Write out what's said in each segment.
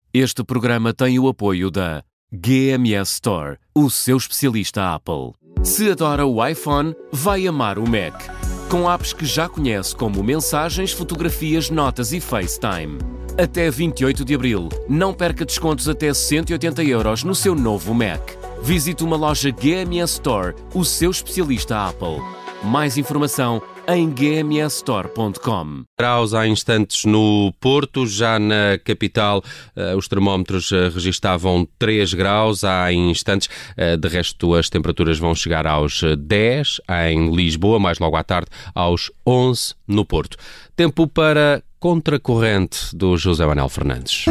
Este programa tem o apoio da GMS Store, o seu especialista Apple. Se adora o iPhone, vai amar o Mac. Com apps que já conhece como Mensagens, Fotografias, Notas e FaceTime. Até 28 de abril, não perca descontos até 180 € no seu novo Mac. Visite uma loja GMS Store, o seu especialista Apple. Mais informação em gmsstore.com. Graus há instantes no Porto, já na capital os termómetros registavam 3 graus há instantes, de resto as temperaturas vão chegar aos 10 em Lisboa, mais logo à tarde aos 11 no Porto. Tempo para Contracorrente do José Manuel Fernandes.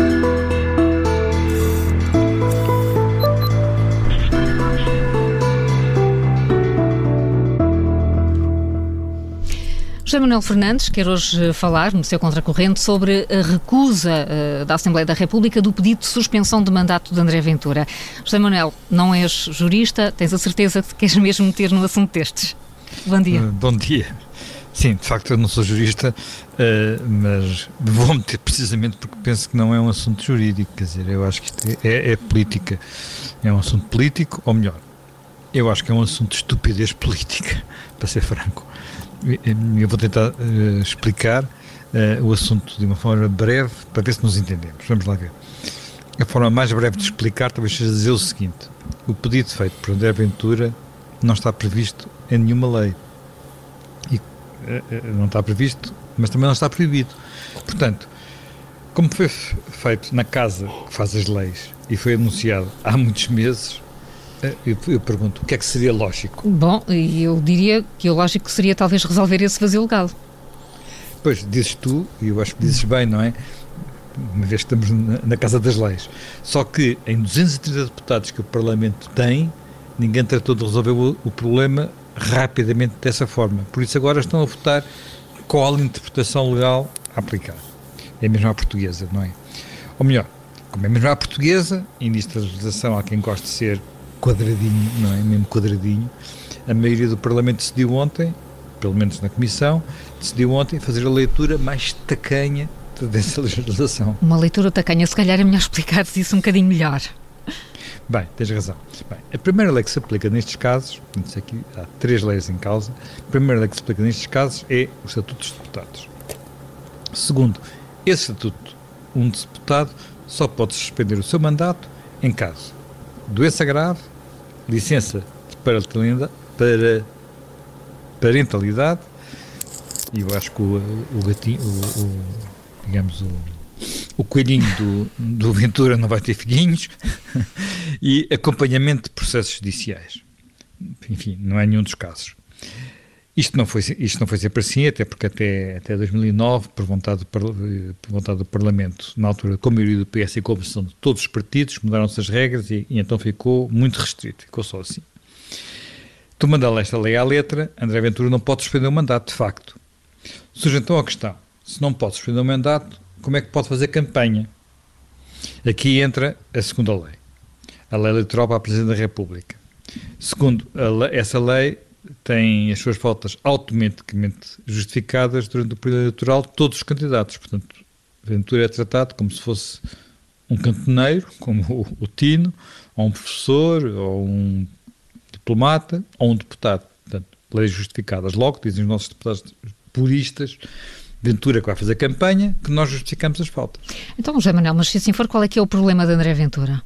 José Manuel Fernandes quer hoje falar, no seu Contracorrente, sobre a recusa da Assembleia da República do pedido de suspensão de mandato de André Ventura. José Manuel, não és jurista, tens a certeza que queres mesmo meter no assunto destes? Bom dia. Bom dia. Sim, de facto eu não sou jurista, mas vou meter precisamente porque penso que não é um assunto jurídico, quer dizer, eu acho que isto é política, é um assunto político, ou melhor, eu acho que é um assunto de estupidez política, para ser franco. Eu vou tentar explicar o assunto de uma forma breve para ver se nos entendemos. Vamos lá ver. A forma mais breve de explicar talvez seja dizer o seguinte: o pedido feito por André Ventura não está previsto em nenhuma lei. E não está previsto, mas também não está proibido. Portanto, como foi feito na casa que faz as leis e foi anunciado há muitos meses, eu pergunto, o que é que seria lógico? Bom, eu diria que o lógico seria talvez resolver esse vazio legal. Pois, dizes tu, e eu acho que dizes bem, não é? Uma vez que estamos na Casa das Leis. Só que em 230 deputados que o Parlamento tem, ninguém tratou de resolver o problema rapidamente dessa forma. Por isso agora estão a votar qual interpretação legal a aplicar. É mesmo à portuguesa, não é? Ou melhor, como é mesmo à portuguesa, e nisto da legislação há quem goste de ser quadradinho, não é? Mesmo quadradinho. A maioria do Parlamento decidiu ontem, pelo menos na Comissão, decidiu ontem fazer a leitura mais tacanha dessa legislação. Uma leitura tacanha, se calhar é melhor explicar-se isso um bocadinho melhor. Bem, tens razão. Bem, a primeira lei que se aplica nestes casos, aqui há 3 leis em causa, a primeira lei que se aplica nestes casos é o Estatuto dos Deputados. Segundo, esse Estatuto, um deputado só pode suspender o seu mandato em caso de doença grave, licença de parentalidade, e eu acho que o gatinho, digamos, o coelhinho do Ventura não vai ter filhinhos, e acompanhamento de processos judiciais. Enfim, não é nenhum dos casos. Isto não foi sempre assim, até porque até 2009, por vontade do Parlamento, na altura, com a maioria do PS e com a oposição de todos os partidos, mudaram-se as regras e então ficou muito restrito, ficou só assim. Tomando esta lei à letra, André Ventura não pode suspender o mandato, de facto. Surge então a questão, se não pode suspender o mandato, como é que pode fazer campanha? Aqui entra a segunda lei, a lei eleitoral para a Presidente da República. Segundo essa lei, tem as suas faltas automaticamente justificadas durante o período eleitoral todos os candidatos. Portanto, Ventura é tratado como se fosse um cantoneiro, como o Tino, ou um professor, ou um diplomata, ou um deputado. Portanto, leis justificadas. Logo, dizem os nossos deputados puristas, Ventura que vai fazer campanha, que nós justificamos as faltas. Então, José Manuel, mas se assim for, qual é que é o problema de André Ventura?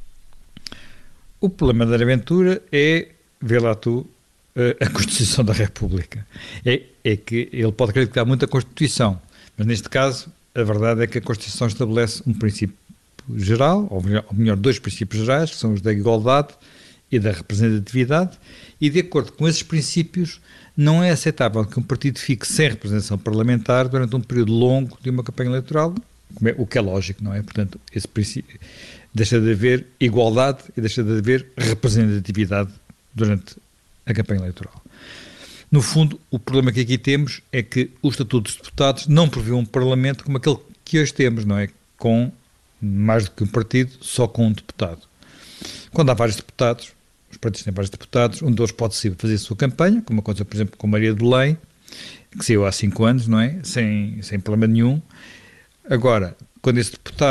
O problema de André Ventura é, vê lá tu, a Constituição da República. É que ele pode acreditar muito a Constituição, mas neste caso a verdade é que a Constituição estabelece um princípio geral, ou melhor, 2 princípios gerais, que são os da igualdade e da representatividade, e de acordo com esses princípios não é aceitável que um partido fique sem representação parlamentar durante um período longo de uma campanha eleitoral, o que é lógico, não é? Portanto, esse princípio deixa de haver igualdade e deixa de haver representatividade durante a campanha eleitoral. No fundo, o problema que aqui temos é que o Estatuto dos Deputados não prevê um Parlamento como aquele que hoje temos, não é? Com mais do que um partido, só com um deputado. Quando há vários deputados, os partidos têm vários deputados, um deles pode fazer a sua campanha, como aconteceu, por exemplo, com Maria de Belém, que saiu há 5 anos, não é? Sem problema nenhum. Agora, quando esse deputado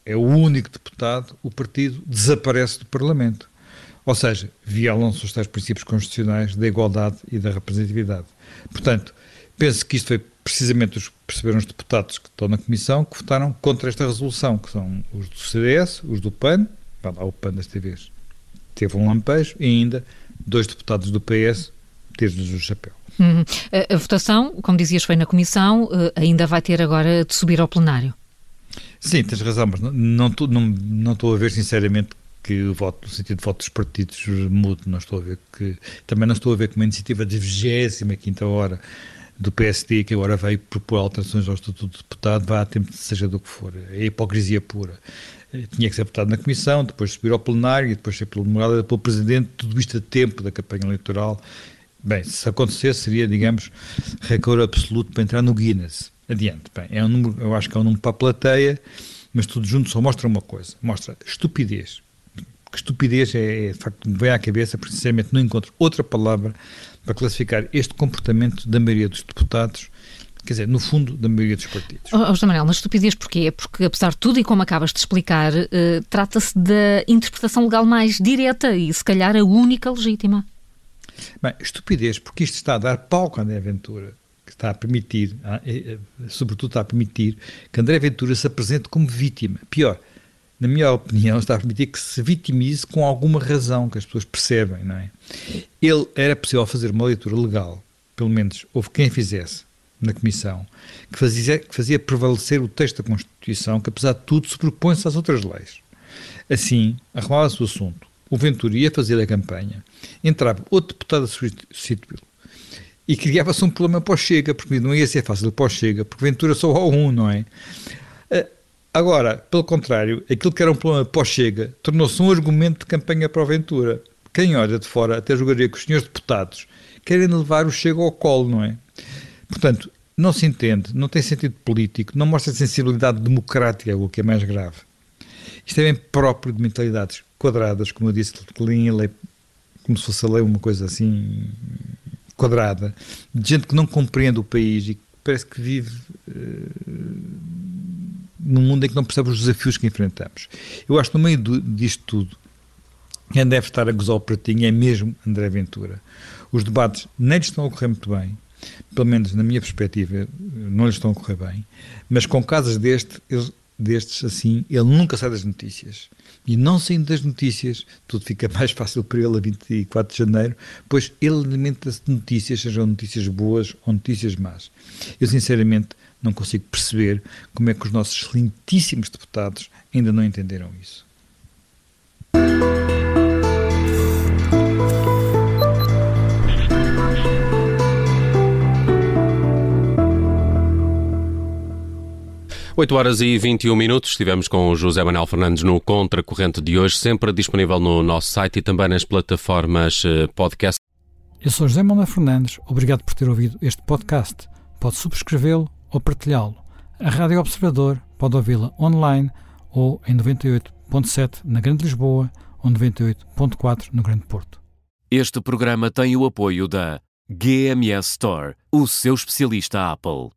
é o único deputado, o partido desaparece do Parlamento. Ou seja, violam-se os tais princípios constitucionais da igualdade e da representatividade. Portanto, penso que isto foi precisamente perceberam os deputados que estão na Comissão que votaram contra esta resolução, que são os do CDS, os do PAN, vai lá o PAN desta vez, teve um lampejo, e ainda 2 deputados do PS, teve-lhes o chapéu. A votação, como dizias, foi na Comissão, ainda vai ter agora de subir ao plenário. Sim, tens razão, mas não estou a ver sinceramente que o voto, no sentido de voto dos partidos mude, também não estou a ver que uma iniciativa de 25ª hora do PSD, que agora veio propor alterações ao Estatuto de Deputado, vá a tempo de seja do que for. É hipocrisia pura. Tinha que ser votado na Comissão, depois subir ao plenário e depois ser pelo Presidente, tudo isto a tempo da campanha eleitoral. Bem, se acontecesse seria, digamos, recorde absoluto para entrar no Guinness. Adiante. Bem, é um número, eu acho que é um número para a plateia, mas tudo junto só mostra uma coisa, mostra estupidez. Que estupidez é de facto, me vem à cabeça, porque sinceramente não encontro outra palavra para classificar este comportamento da maioria dos deputados, quer dizer, no fundo, da maioria dos partidos. José Manuel, mas estupidez porquê? Porque, apesar de tudo, e como acabas de explicar, trata-se da interpretação legal mais direta e, se calhar, a única legítima. Bem, estupidez, porque isto está a dar palco a André Ventura, que está a permitir, sobretudo está a permitir, que André Ventura se apresente como vítima. Pior, na minha opinião, está a permitir que se vitimize com alguma razão, que as pessoas percebem, não é? Era possível fazer uma leitura legal, pelo menos houve quem fizesse na Comissão, que fazia prevalecer o texto da Constituição, que apesar de tudo sobrepõe-se às outras leis. Assim, arrumava-se o assunto, o Ventura ia fazer a campanha, entrava outro deputado a substituí-lo, e criava-se um problema para o Chega, porque não ia ser fácil para o Chega, porque Ventura só há um, não é? Agora, pelo contrário, aquilo que era um problema para o Chega tornou-se um argumento de campanha para o Ventura. Quem olha de fora até jogaria que os senhores deputados querem levar o Chega ao colo, não é? Portanto, não se entende, não tem sentido político, não mostra sensibilidade democrática, o que é mais grave. Isto é bem próprio de mentalidades quadradas, como eu disse, como se fosse a lei uma coisa assim quadrada, de gente que não compreende o país e que parece que vive num mundo em que não percebe os desafios que enfrentamos. Eu acho que no meio disto tudo, quem deve estar a gozar o pratinho é mesmo André Ventura. Os debates nem lhes estão a correr muito bem, pelo menos na minha perspectiva, não lhes estão a correr bem, mas com casos destes assim, ele nunca sai das notícias. E não saindo das notícias, tudo fica mais fácil para ele a 24 de janeiro, pois ele alimenta-se de notícias, sejam notícias boas ou notícias más. Eu, sinceramente, não consigo perceber como é que os nossos excelentíssimos deputados ainda não entenderam isso. 8h21, estivemos com o José Manuel Fernandes no Contracorrente de hoje, sempre disponível no nosso site e também nas plataformas podcast. Eu sou José Manuel Fernandes, obrigado por ter ouvido este podcast. Pode subscrevê-lo ou partilhá-lo. A Rádio Observador pode ouvi-la online ou em 98.7 na Grande Lisboa ou 98.4 no Grande Porto. Este programa tem o apoio da GMS Store, o seu especialista Apple.